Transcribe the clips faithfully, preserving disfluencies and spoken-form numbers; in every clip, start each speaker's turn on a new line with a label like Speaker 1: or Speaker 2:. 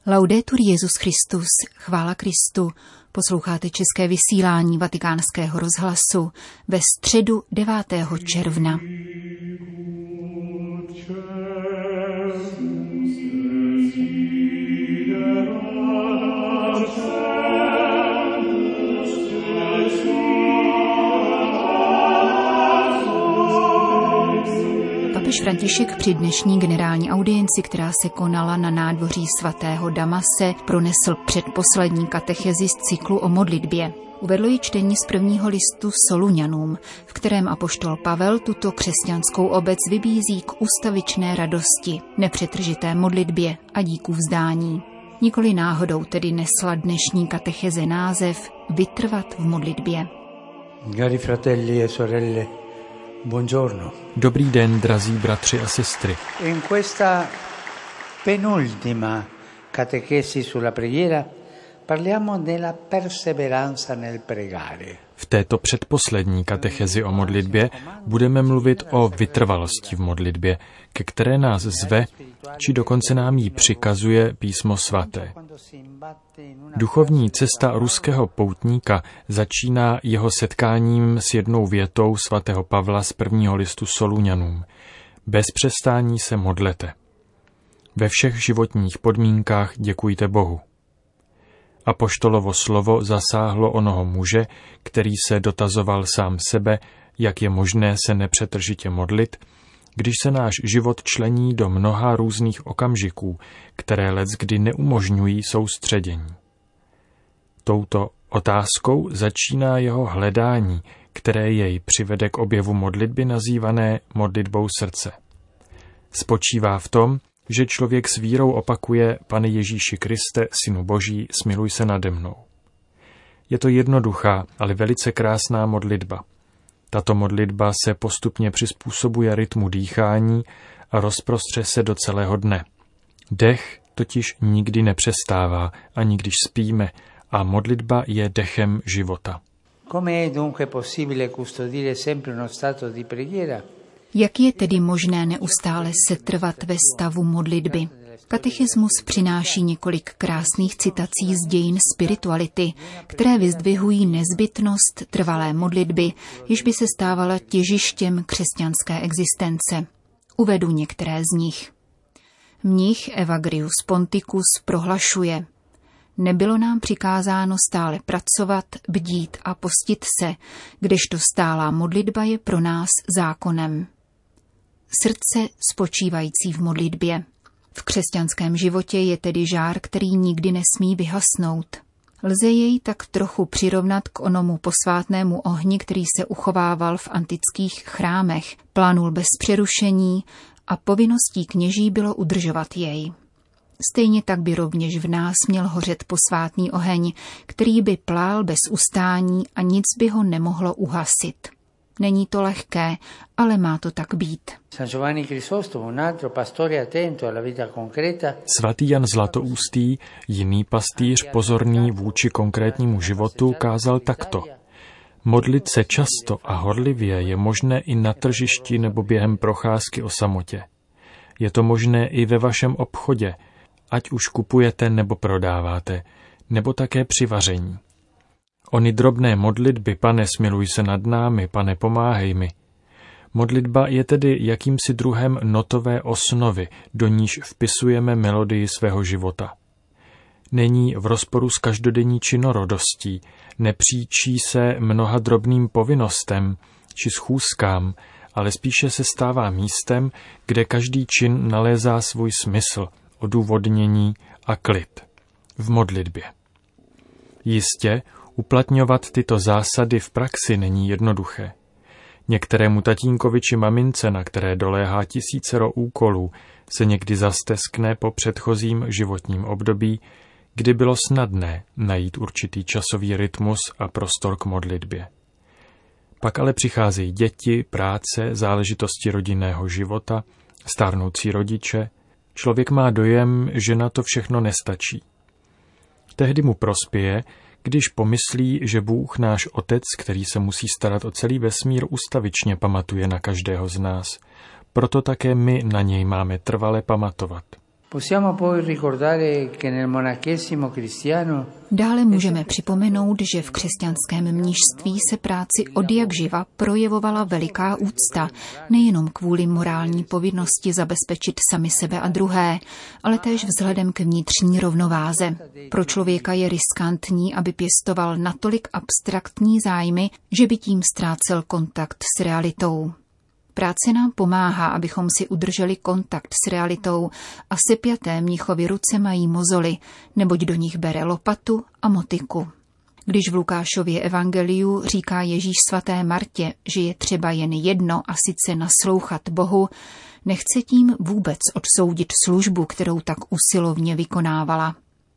Speaker 1: Laudetur Jesus Christus, chvála Kristu. Posloucháte české vysílání Vatikánského rozhlasu ve středu devátého června. Papež František při dnešní generální audienci, která se konala na nádvoří svatého Damase, pronesl předposlední katechezi z cyklu o modlitbě. Uvedlo ji čtení z prvního listu Solunianům, v kterém apoštol Pavel tuto křesťanskou obec vybízí k ustavičné radosti, nepřetržité modlitbě a díku vzdání. Nikoli náhodou tedy nesla dnešní katecheze název Vytrvat v modlitbě.
Speaker 2: Cari fratelli e sorelle, buongiorno.
Speaker 3: Dobrý den, drazí bratři a sestry.
Speaker 2: In questa penultima catechesi sulla preghiera parliamo della perseveranza nel pregare.
Speaker 3: V této předposlední katechezi o modlitbě budeme mluvit o vytrvalosti v modlitbě, ke které nás zve, či dokonce nám ji přikazuje Písmo svaté. Duchovní cesta ruského poutníka začíná jeho setkáním s jednou větou svatého Pavla z prvního listu Solunianům. Bez přestání se modlete. Ve všech životních podmínkách děkujte Bohu. Apoštolovo slovo zasáhlo onoho muže, který se dotazoval sám sebe, jak je možné se nepřetržitě modlit, když se náš život člení do mnoha různých okamžiků, které leckdy neumožňují soustředění. Touto otázkou začíná jeho hledání, které jej přivede k objevu modlitby nazývané modlitbou srdce. Spočívá v tom, že člověk s vírou opakuje: Pane Ježíši Kriste, Synu Boží, smiluj se nade mnou. Je to jednoduchá, ale velice krásná modlitba. Tato modlitba se postupně přizpůsobuje rytmu dýchání a rozprostře se do celého dne. Dech totiž nikdy nepřestává, ani když spíme, a modlitba je dechem života.
Speaker 1: Jak je tedy možné neustále setrvat ve stavu modlitby? Katechismus přináší několik krásných citací z dějin spirituality, které vyzdvihují nezbytnost trvalé modlitby, jež by se stávala těžištěm křesťanské existence. Uvedu některé z nich. Mnich Evagrius Ponticus prohlašuje: Nebylo nám přikázáno stále pracovat, bdít a postit se, kdežto stálá modlitba je pro nás zákonem. Srdce spočívající v modlitbě. V křesťanském životě je tedy žár, který nikdy nesmí vyhasnout. Lze jej tak trochu přirovnat k onomu posvátnému ohni, který se uchovával v antických chrámech, plánul bez přerušení a povinností kněží bylo udržovat jej. Stejně tak by rovněž v nás měl hořet posvátný oheň, který by plál bez ustání a nic by ho nemohlo uhasit. Není to lehké, ale má to tak být.
Speaker 3: Svatý Jan Zlatoustý, jiný pastýř pozorný vůči konkrétnímu životu, kázal takto: Modlit se často a horlivě je možné i na tržišti nebo během procházky o samotě. Je to možné i ve vašem obchodě, ať už kupujete nebo prodáváte, nebo také při vaření. Ony drobné modlitby: Pane, smiluj se nad námi, Pane, pomáhej mi. Modlitba je tedy jakýmsi druhem notové osnovy, do níž vpisujeme melodii svého života. Není v rozporu s každodenní činorodostí, nepříčí se mnoha drobným povinnostem či schůzkám, ale spíše se stává místem, kde každý čin nalézá svůj smysl, odůvodnění a klid. V modlitbě. Jistě, uplatňovat tyto zásady v praxi není jednoduché. Některému tatínkovi či mamince, na které doléhá tisícero úkolů, se někdy zasteskne po předchozím životním období, kdy bylo snadné najít určitý časový rytmus a prostor k modlitbě. Pak ale přicházejí děti, práce, záležitosti rodinného života, stárnoucí rodiče. Člověk má dojem, že na to všechno nestačí. Tehdy mu prospěje, když pomyslí, že Bůh, náš Otec, který se musí starat o celý vesmír, ustavičně pamatuje na každého z nás. Proto také my na něj máme trvale pamatovat.
Speaker 1: Dále můžeme připomenout, že v křesťanském mníšství se práci odjakživa projevovala veliká úcta, nejenom kvůli morální povinnosti zabezpečit sami sebe a druhé, ale též vzhledem k vnitřní rovnováze. Pro člověka je riskantní, aby pěstoval natolik abstraktní zájmy, že by tím ztrácel kontakt s realitou. Práce nám pomáhá, abychom si udrželi kontakt s realitou a sepjaté mnichovy ruce mají mozoly, neboť do nich bere lopatu a motyku. Když v Lukášově evangeliu říká Ježíš svaté Martě, že je třeba jen jedno a sice naslouchat Bohu, nechce tím vůbec odsoudit službu, kterou tak usilovně vykonávala.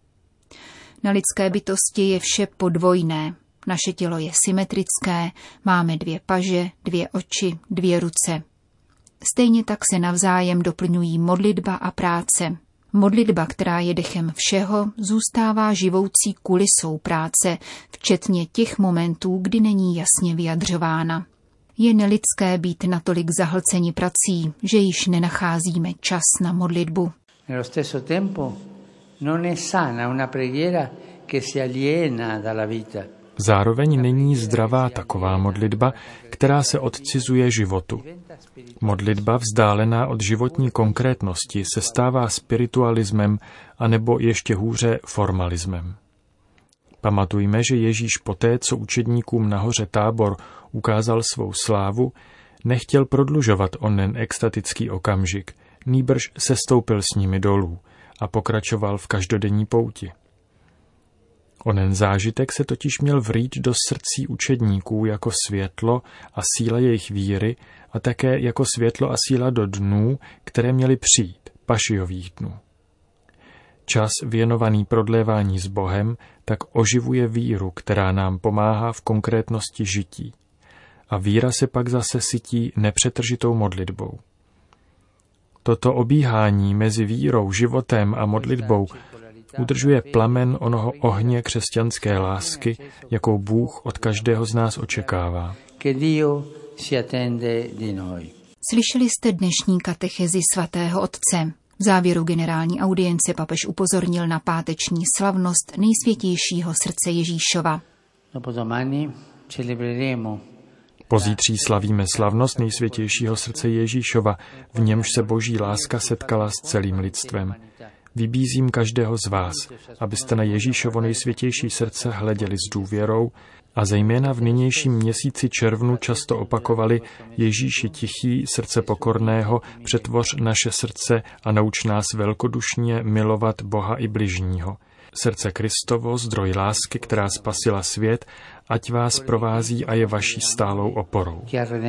Speaker 1: Na lidské bytosti je vše podvojné. Naše tělo je symetrické, máme dvě paže, dvě oči, dvě ruce. Stejně tak se navzájem doplňují modlitba a práce. Modlitba, která je dechem všeho, zůstává živoucí kulisou práce, včetně těch momentů, kdy není jasně vyjadřována. Je nelidské být natolik zahlceni prací, že již nenacházíme čas na modlitbu.
Speaker 2: Nello stesso tempo non è sana una preghiera che si aliena dalla vita.
Speaker 3: Zároveň není zdravá taková modlitba, která se odcizuje životu. Modlitba vzdálená od životní konkrétnosti se stává spiritualismem anebo ještě hůře formalismem. Pamatujme, že Ježíš poté, co učedníkům na hoře Tábor ukázal svou slávu, nechtěl prodlužovat onen extatický okamžik, nýbrž sestoupil s nimi dolů a pokračoval v každodenní pouti. Onen zážitek se totiž měl vrýt do srdcí učedníků jako světlo a síla jejich víry a také jako světlo a síla do dnů, které měly přijít, pašijových dnů. Čas věnovaný prodlévání s Bohem tak oživuje víru, která nám pomáhá v konkrétnosti žití. A víra se pak zase sytí nepřetržitou modlitbou. Toto obíhání mezi vírou, životem a modlitbou udržuje plamen onoho ohně křesťanské lásky, jakou Bůh od každého z nás očekává.
Speaker 1: Slyšeli jste dnešní katechezi svatého otce. V závěru generální audience papež upozornil na páteční slavnost nejsvětějšího srdce Ježíšova.
Speaker 3: Pozítří slavíme slavnost nejsvětějšího srdce Ježíšova, v němž se boží láska setkala s celým lidstvem. Vybízím každého z vás, abyste na Ježíšovo nejsvětější srdce hleděli s důvěrou a zejména v nynějším měsíci červnu často opakovali: Ježíši tichý, srdce pokorného, přetvoř naše srdce a nauč nás velkodušně milovat Boha i bližního. Srdce Kristovo, zdroj lásky, která spasila svět, ať vás provází a je vaší stálou oporou.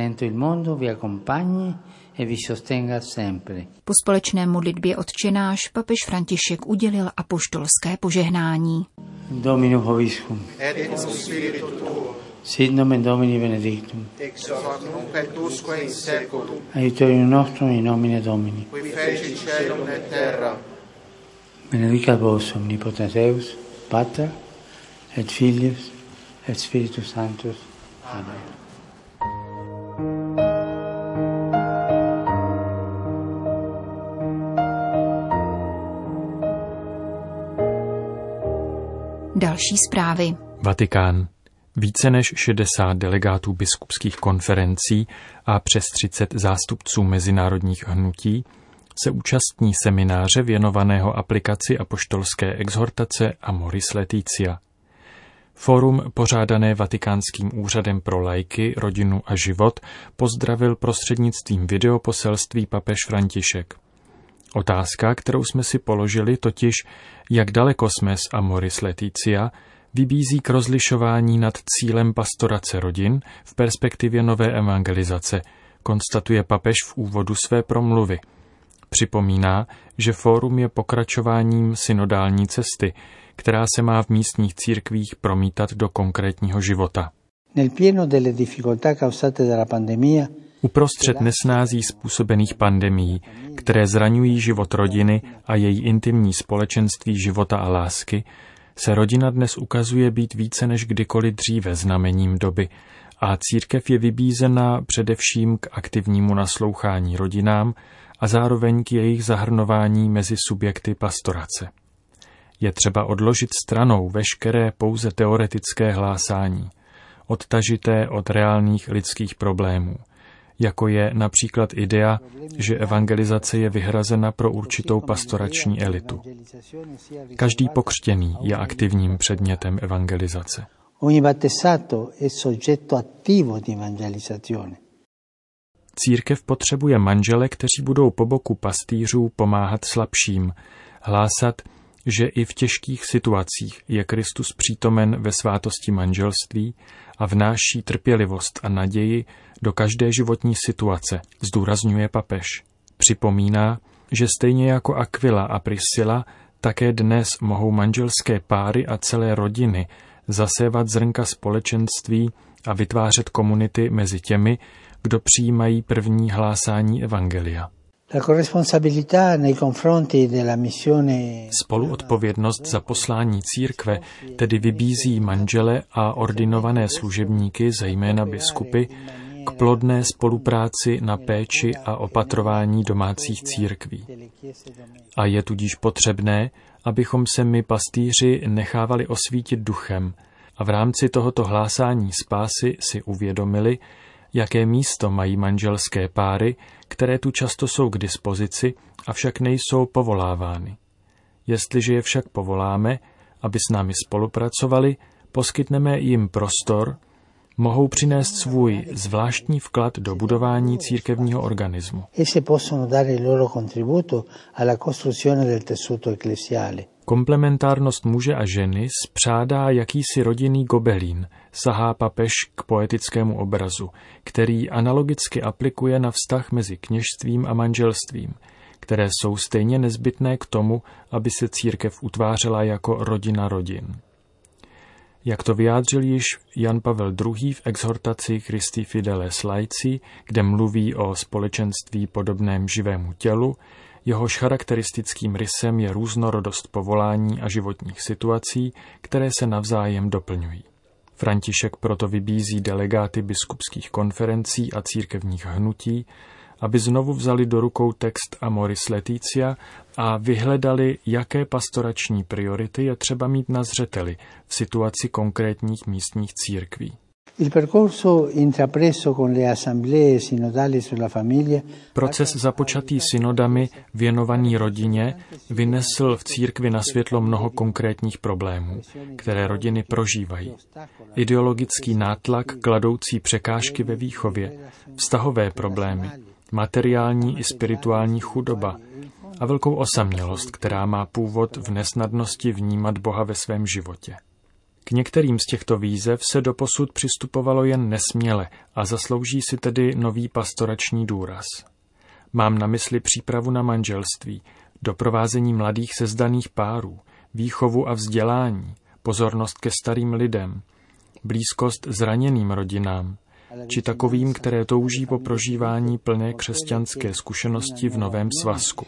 Speaker 1: Po společné modlitbě Otčenáš papež František udělil apoštolské požehnání.
Speaker 2: Dominus vobiscum.
Speaker 4: Et cum spiritu tuo.
Speaker 2: Sit nomen Domini benedictum.
Speaker 4: Ex hoc nunc et usque in seculum.
Speaker 2: Aiutorium nostrum in nomine Domini.
Speaker 4: Qui feci caelum et terra.
Speaker 2: Benedicat vos omnipotens Deus, Pater et Filius et Spiritus Sanctus. Amen.
Speaker 1: Další zprávy.
Speaker 3: Vatikán. Více než šedesát delegátů biskupských konferencí a přes třicet zástupců mezinárodních hnutí se účastní semináře věnovaného aplikaci apoštolské exhortace Amoris Laetitia. Fórum pořádané Vatikánským úřadem pro laiky, rodinu a život pozdravil prostřednictvím videoposelství papež František. Otázka, kterou jsme si položili, totiž jak daleko jsme s Amoris Laetitia, vybízí k rozlišování nad cílem pastorace rodin v perspektivě nové evangelizace, konstatuje papež v úvodu své promluvy. Připomíná, že fórum je pokračováním synodální cesty, která se má v místních církvích promítat do konkrétního života.
Speaker 2: Nel pieno delle difficoltà causate dalla pandemia,
Speaker 3: uprostřed nesnází způsobených pandemií, které zraňují život rodiny a její intimní společenství života a lásky, se rodina dnes ukazuje být více než kdykoliv dříve znamením doby a církev je vybízena především k aktivnímu naslouchání rodinám a zároveň k jejich zahrnování mezi subjekty pastorace. Je třeba odložit stranou veškeré pouze teoretické hlásání, odtažité od reálných lidských problémů, jako je například idea, že evangelizace je vyhrazena pro určitou pastorační elitu. Každý pokřtěný je aktivním předmětem evangelizace.
Speaker 5: Ogni battezzato è soggetto attivo di evangelizzazione.
Speaker 3: Církev potřebuje manžele, kteří budou po boku pastýřů pomáhat slabším, hlásat, že i v těžkých situacích je Kristus přítomen ve svátosti manželství a vnáší trpělivost a naději do každé životní situace, zdůrazňuje papež. Připomíná, že stejně jako Aquila a Priscila, také dnes mohou manželské páry a celé rodiny zasévat zrnka společenství a vytvářet komunity mezi těmi, kdo přijímají první hlásání evangelia. Spoluodpovědnost za poslání církve tedy vybízí manžele a ordinované služebníky, zejména biskupy, k plodné spolupráci na péči a opatrování domácích církví. A je tudíž potřebné, abychom se my pastýři nechávali osvítit duchem a v rámci tohoto hlásání spásy si uvědomili, jaké místo mají manželské páry, které tu často jsou k dispozici, avšak nejsou povolávány. Jestliže je však povoláme, aby s námi spolupracovali, poskytneme jim prostor, mohou přinést svůj zvláštní vklad do budování církevního organismu. Komplementárnost muže a ženy spřádá jakýsi rodinný gobelín, sahá papež k poetickému obrazu, který analogicky aplikuje na vztah mezi kněžstvím a manželstvím, které jsou stejně nezbytné k tomu, aby se církev utvářela jako rodina rodin. Jak to vyjádřil již Jan Pavel druhý. v exhortaci Christi Fideles Laici, kde mluví o společenství podobném živému tělu, jehož charakteristickým rysem je různorodost povolání a životních situací, které se navzájem doplňují. František proto vybízí delegáty biskupských konferencí a církevních hnutí, aby znovu vzali do rukou text Amoris Laetitia a vyhledali, jaké pastorační priority je třeba mít na zřeteli v situaci konkrétních místních církví. Proces započatý synodami věnovaný rodině vynesl v církvi na světlo mnoho konkrétních problémů, které rodiny prožívají. Ideologický nátlak kladoucí překážky ve výchově, vztahové problémy, materiální i spirituální chudoba a velkou osamělost, která má původ v nesnadnosti vnímat Boha ve svém životě. K některým z těchto výzev se doposud přistupovalo jen nesměle a zaslouží si tedy nový pastorační důraz. Mám na mysli přípravu na manželství, doprovázení mladých sezdaných párů, výchovu a vzdělání, pozornost ke starým lidem, blízkost zraněným rodinám, či takovým, které touží po prožívání plné křesťanské zkušenosti v novém svazku.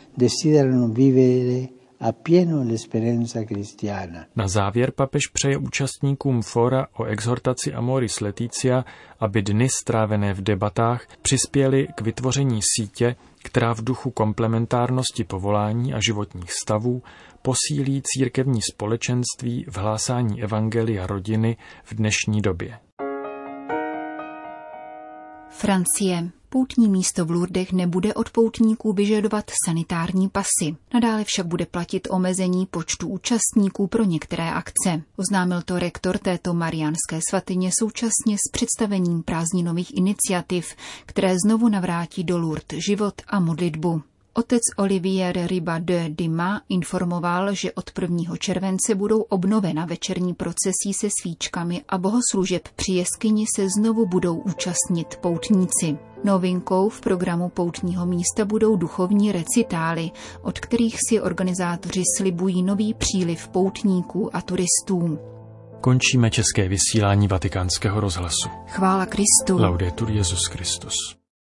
Speaker 3: Na závěr papež přeje účastníkům fóra o exhortaci Amoris Laetitia, aby dny strávené v debatách přispěly k vytvoření sítě, která v duchu komplementárnosti povolání a životních stavů posílí církevní společenství v hlásání evangelia rodiny v dnešní době.
Speaker 1: Francie. Poutní místo v Lourdech nebude od poutníků vyžadovat sanitární pasy. Nadále však bude platit omezení počtu účastníků pro některé akce. Oznámil to rektor této mariánské svatyně současně s představením prázdninových iniciativ, které znovu navrátí do Lourdes život a modlitbu. Otec Olivier Riba de Dima informoval, že od prvního července budou obnovena večerní procesí se svíčkami a bohoslužeb při jeskyni se znovu budou účastnit poutníci. Novinkou v programu poutního místa budou duchovní recitály, od kterých si organizátoři slibují nový příliv poutníků a turistů.
Speaker 3: Končíme české vysílání Vatikánského rozhlasu.
Speaker 1: Chvála Kristu.
Speaker 3: Laudetur Jesus Christus.